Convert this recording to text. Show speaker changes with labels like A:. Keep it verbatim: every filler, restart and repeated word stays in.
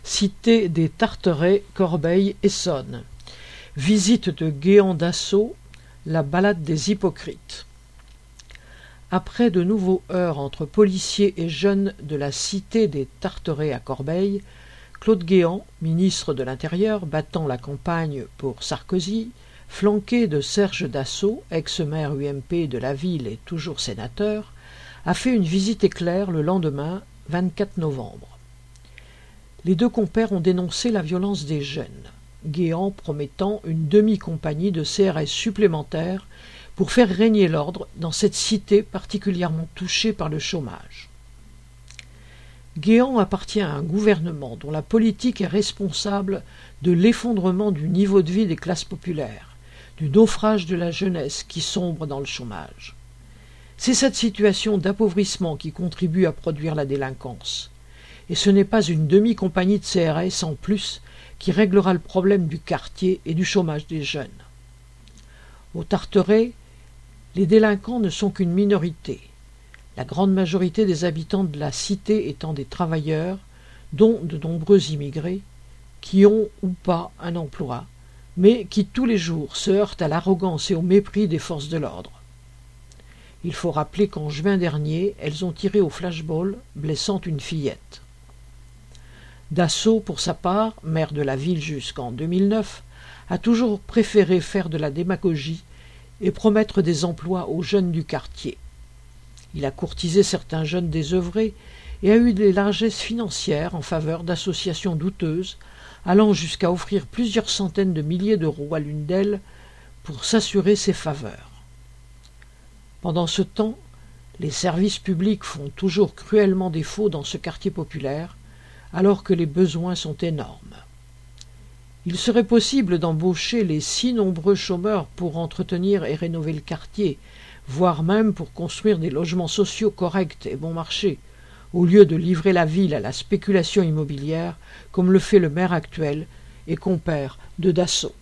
A: cité des Tarterets, Corbeil, Essonne. Visite de Guéant d'Assaut, la balade des hypocrites. Après de nouveaux heurts entre policiers et jeunes de la cité des Tarterets à Corbeil, Claude Guéant, ministre de l'Intérieur, battant la campagne pour Sarkozy, flanqué de Serge Dassault, ex-maire U M P de la ville et toujours sénateur, a fait une visite éclair le lendemain, vingt-quatre novembre. Les deux compères ont dénoncé la violence des jeunes, Guéant promettant une demi-compagnie de C R S supplémentaire pour faire régner l'ordre dans cette cité particulièrement touchée par le chômage. Guéant appartient à un gouvernement dont la politique est responsable de l'effondrement du niveau de vie des classes populaires, du naufrage de la jeunesse qui sombre dans le chômage. C'est cette situation d'appauvrissement qui contribue à produire la délinquance. Et ce n'est pas une demi-compagnie de C R S en plus qui réglera le problème du quartier et du chômage des jeunes. Au Tarteret, les délinquants ne sont qu'une minorité, la grande majorité des habitants de la cité étant des travailleurs, dont de nombreux immigrés, qui ont ou pas un emploi, mais qui tous les jours se heurtent à l'arrogance et au mépris des forces de l'ordre. Il faut rappeler qu'en juin dernier, elles ont tiré au flashball, blessant une fillette. Dassault, pour sa part, maire de la ville jusqu'en deux mille neuf, a toujours préféré faire de la démagogie et promettre des emplois aux jeunes du quartier. Il a courtisé certains jeunes désœuvrés et a eu des largesses financières en faveur d'associations douteuses, allant jusqu'à offrir plusieurs centaines de milliers d'euros à l'une d'elles pour s'assurer ses faveurs. Pendant ce temps, les services publics font toujours cruellement défaut dans ce quartier populaire, alors que les besoins sont énormes. Il serait possible d'embaucher les si nombreux chômeurs pour entretenir et rénover le quartier, voire même pour construire des logements sociaux corrects et bon marché, au lieu de livrer la ville à la spéculation immobilière, comme le fait le maire actuel et compère de Dassault.